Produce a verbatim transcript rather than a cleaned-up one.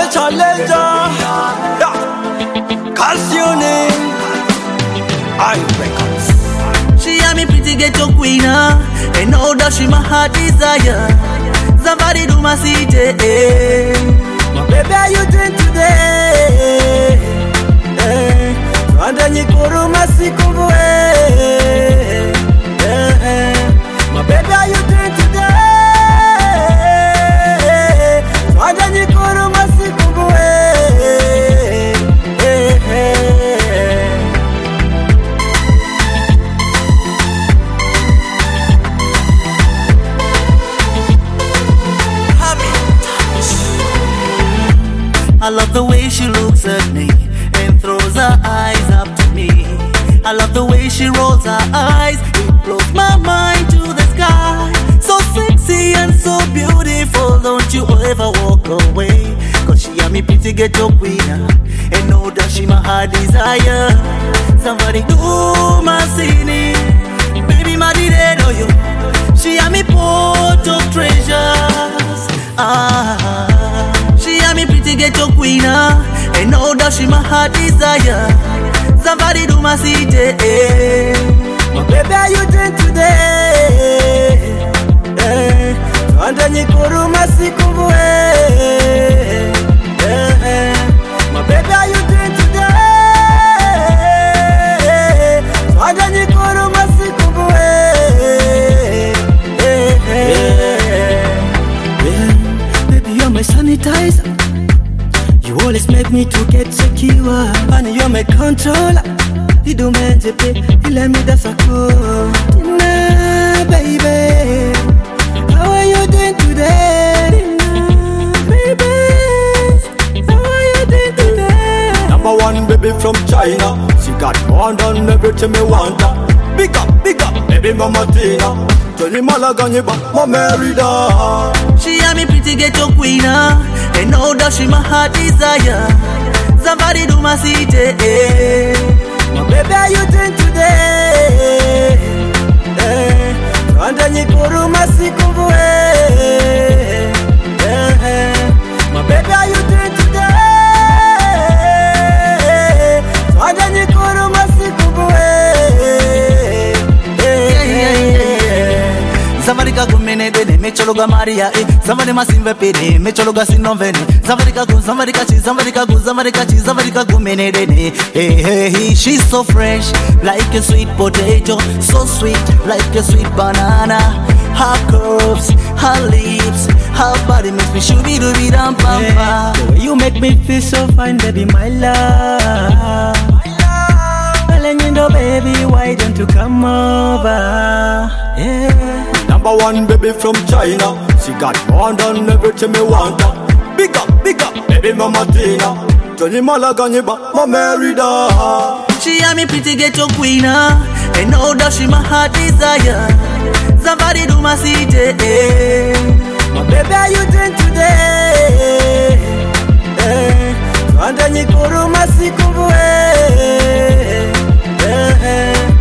challenger. Yeah. Calcione. I records. She a me pretty ghetto queen, uh, and know that she my heart desire. Somebody do my C J. My baby, how you doing today? Eh, Rwanda nyikuru masikumbu. Eh, eh, my baby, how you doing today? Rwanda nyikuru masikumbu. Eh, eh, eh. I love the way she looks at me and throws her eyes up to me. I love the way she rolls her eyes. It blows my mind to the sky. So sexy and so beautiful. Don't you ever walk away. Cause she a me pretty ghetto queen, and know that she my heart desire. Somebody do my cine. Baby, my did know you. She a me port of treasures. Ah. She a me pretty ghetto queen, uh, and know that she my heart desire. Somebody do my C J. My baby, how you doing today? Eh, Rwanda nyikuru masikumbu. Eh, eh, my baby, how you doing today? Rwanda nyikuru masikumbu. Eh, eh, eh, yeah. Baby, you're my sanitizer. You always make me to get secure. And you're my controller. You do me jepe, you let me dance a cool. Nah, baby, how are you doing today? Nah, baby, how are you doing today? Number one baby from China. She got more than everything me want. Big up, big up, baby mama Tina. Tony Malagany, my Merida. She a me pretty ghetto queen, uh, and know that she my heart desire. Somebody do my C J. My baby, how you doing today? Eh, Rwanda nyikuru masikumbu. Eh, eh, my baby, how you doing today? Rwanda nyikuru masikumbu. Eh, eh, eh. Somebody ka kumene dene, me chologa Maria, eh. Somebody masimve pene, me chologa sinovene. Somebody ka go, somebody ka chi, somebody ka go, somebody ka chi, somebody ka kumene dene. Hey, hey, hey, she's so fresh, like a sweet potato, so sweet, like a sweet banana. Her curves, her lips, her body makes me shooby dooby dum pam pam. The way you make me feel so fine, baby, my love. Well, you know, baby, why don't you come over? Yeah. Number one baby from China. She got more than everything me want. Big up, big up, baby mama Tina. Tony Malagany, my Merida. She a me pretty ghetto queen, uh, and know that she my heart desire. Somebody do my C J. My baby, how you doing today? Eh, Rwanda nyikuru masikumbu. Eh, eh,